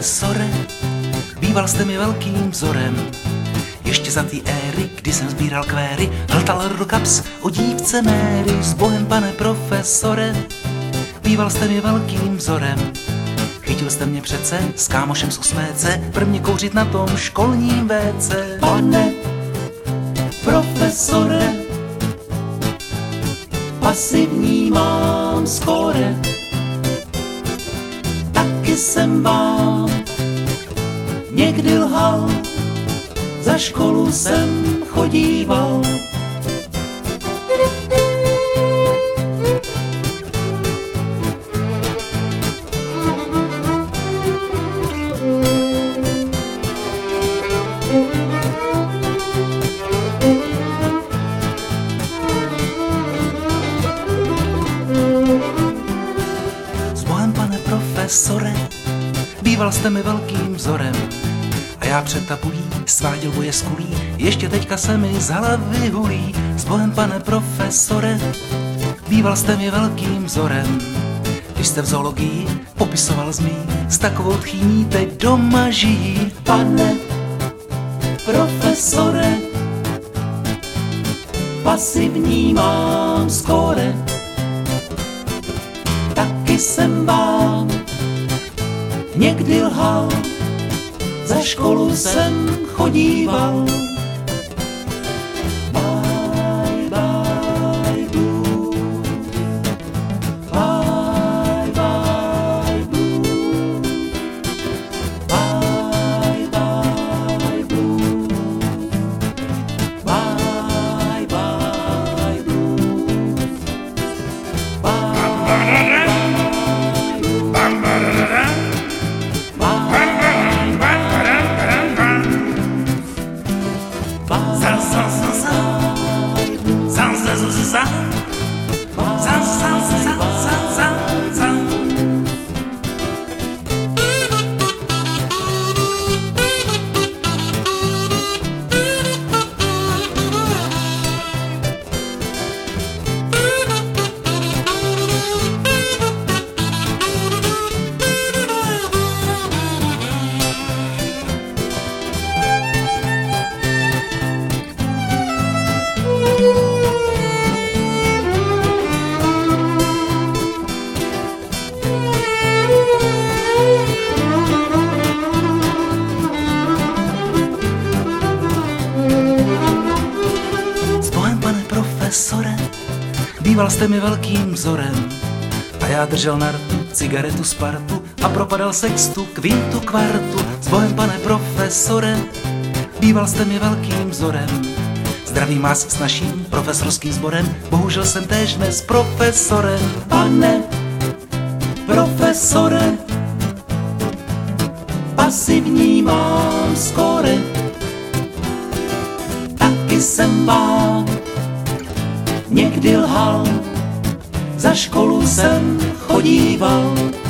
profesore, býval jste mi velkým vzorem. Ještě za té éry, kdy jsem sbíral kvéry, hltal do kaps o dívce Mary. S Bohem, pane profesore, býval jste mi velkým vzorem. Chytil jste mě přece s kámošem z 8C prvně kouřit na tom školním WC. Pane profesore, pasivní mám skóre, taky jsem vám někdy lhal, za školu jsem chodíval. S Bohem, pane profesore, býval jste mi velkým vzorem. A já před tabulí sváděl boje z kulí, ještě teďka se mi z hlavy hulí. S Bohem, pane profesore, býval jste mi velkým vzorem. Když jste v zoologii popisoval zmí, s takovou tchýní teď doma žijí. Pane profesore, pasivní mám skóre, taky jsem vám někdy lhal, za školu jsem chodíval. Bye, bye, blue. Bye, bye, blue. Bye, bye, blue. Bye, bye, blue. Profesore, býval jste mi velkým vzorem. A já držel na rtu cigaretu Spartu a propadal sextu, kvintu, kvartu. S Bohem, pane profesore, býval jste mi velkým vzorem. Zdravím vás s naším profesorským sborem, bohužel jsem též dnes profesorem. Pane profesore, pasivní mám skóre, taky jsem vám někdy lhal, za školu jsem chodíval.